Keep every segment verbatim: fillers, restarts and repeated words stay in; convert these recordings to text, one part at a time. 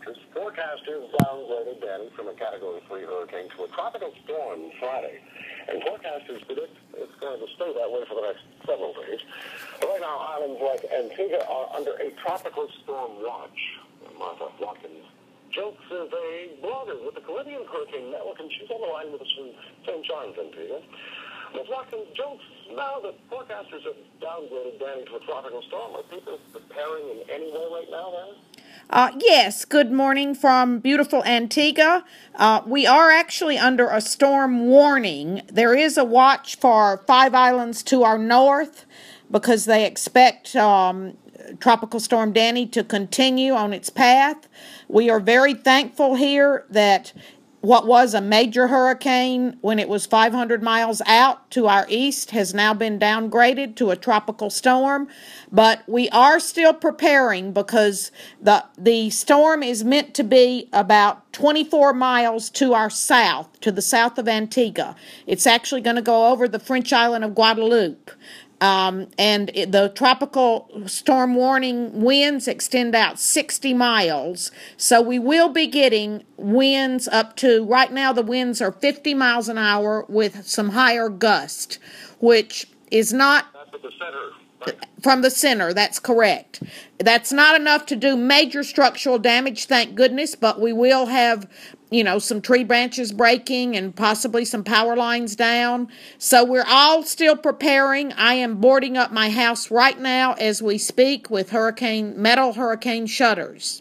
Because forecasters downgraded Danny from a Category three hurricane to a tropical storm Friday. And forecasters predict it's going to stay that way for the next several days. Right now, islands like Antigua are under a tropical storm watch. Martha Watkins Jokes is a blogger with the Caribbean Hurricane Network, and she's on the line with us from Saint John's, Antigua. Miz Watkins, Jokes, now that forecasters have downgraded Danny to a tropical storm, are people preparing in any way right now then? Uh, yes, good morning from beautiful Antigua. Uh, we are actually under a storm warning. There is a watch for five islands to our north because they expect um, Tropical Storm Danny to continue on its path. We are very thankful here that what was a major hurricane when it was five hundred miles out to our east has now been downgraded to a tropical storm. But we are still preparing because the, the storm is meant to be about twenty-four miles to our south, to the south of Antigua. It's actually going to go over the French island of Guadeloupe. Um, and it, the tropical storm warning winds extend out sixty miles. So we will be getting winds up to, right now the winds are fifty miles an hour with some higher gust, which is not... That's at the center, right? From the center, that's correct. That's not enough to do major structural damage, thank goodness, but we will have, you know, some tree branches breaking and possibly some power lines down. So we're all still preparing. I am boarding up my house right now as we speak with hurricane metal hurricane shutters.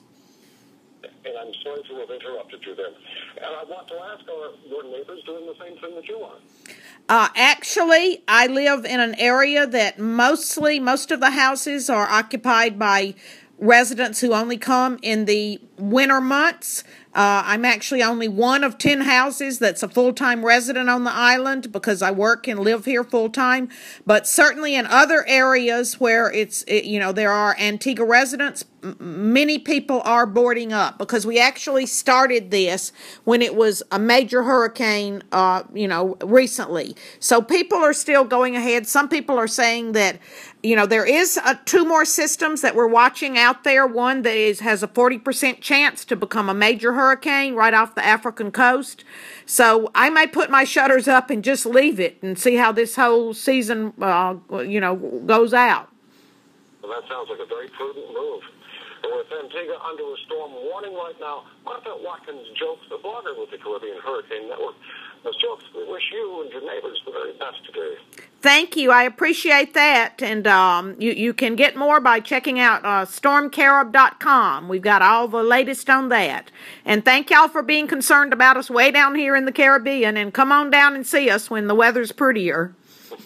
And I'm sorry to have interrupted you there. And I want to ask, are your neighbors doing the same thing that you are? Uh, actually, I live in an area that mostly, most of the houses are occupied by residents who only come in the winter months. Uh, I'm actually only one of ten houses that's a full-time resident on the island because I work and live here full-time. But certainly in other areas where it's, it, you know, there are Antigua residents, m- many people are boarding up because we actually started this when it was a major hurricane, uh, you know, recently. So people are still going ahead. Some people are saying that, you know, there is uh, two more systems that we're watching out there. One that is, has a forty percent chance to become a major hurricane right off the African coast. So I may put my shutters up and just leave it and see how this whole season, uh, you know, goes out. Well, that sounds like a very prudent move. With Antigua under a storm warning right now, Martha Watkins Jokes, the blogger with the Caribbean Hurricane Network. Miz Jokes, we wish you and your neighbors the very best today. Thank you. I appreciate that. And um, you, you can get more by checking out uh, storm carib dot com. We've got all the latest on that. And thank y'all for being concerned about us way down here in the Caribbean. And come on down and see us when the weather's prettier.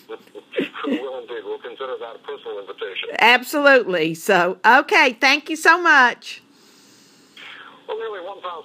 We will indeed. We'll consider that a personal invitation. Absolutely. So, okay. Thank you so much. Well, nearly one thousand